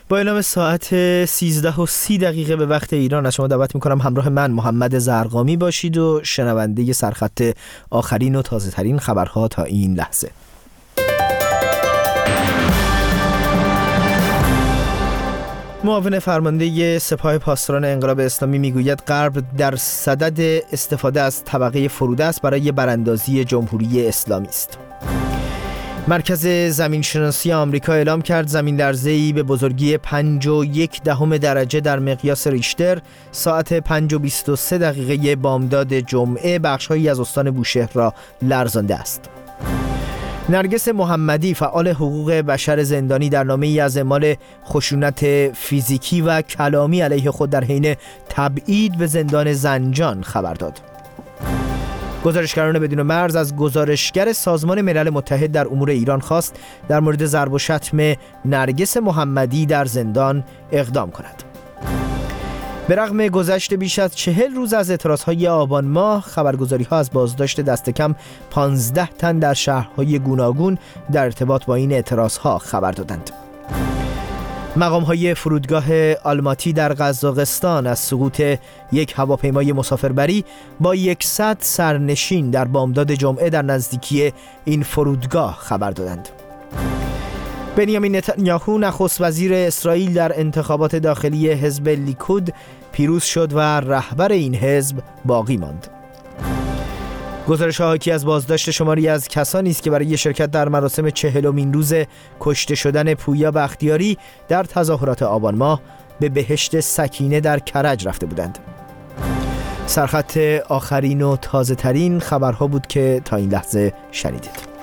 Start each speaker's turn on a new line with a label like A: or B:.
A: با اعلام ساعت 13:30 به وقت ایران از شما دعوت میکنم همراه من محمد زرقامی باشید و شنونده سرخط آخرین و تازه ترین خبرها تا این لحظه. معاون فرمانده سپاه پاسداران انقلاب اسلامی میگوید غرب در صدد استفاده از طبقه فروده است برای براندازی جمهوری اسلامی است. مرکز زمینشناسی آمریکا اعلام کرد زمین‌لرزه‌ای به بزرگی 5.1 درجه در مقیاس ریشتر ساعت 5:23 بامداد جمعه بخش‌هایی از استان بوشهر را لرزانده است. نرگس محمدی فعال حقوق بشر زندانی در نامه‌ای از اعمال خشونت فیزیکی و کلامی علیه خود در حین تبعید به زندان زنجان خبر داد. گزارشگران بدون مرز از گزارشگر سازمان ملل متحد در امور ایران خواست در مورد ضرب و شتم نرگس محمدی در زندان اقدام کند. به رغم گذشت بیش از 40 روز از اعتراضهای آبان ماه، خبرگزاری‌ها از بازداشت دست کم 15 تن در شهرهای گوناگون در ارتباط با این اعتراضها خبر دادند. مقام‌های فرودگاه آلماتی در قزاقستان از سقوط یک هواپیمای مسافربری با 100 سرنشین در بامداد جمعه در نزدیکی این فرودگاه خبر دادند. بنیامین نتانیاهو نخست وزیر اسرائیل در انتخابات داخلی حزب لیکود پیروز شد و رهبر این حزب باقی ماند. گزارش‌ها حاکی از بازداشت شماری از کسانی است که برای شرکت در مراسم 40مین روز کشته شدن پویا بختیاری در تظاهرات آبان ماه به بهشت سکینه در کرج رفته بودند. سرخط آخرین و تازه ترین خبرها بود که تا این لحظه شنیدید.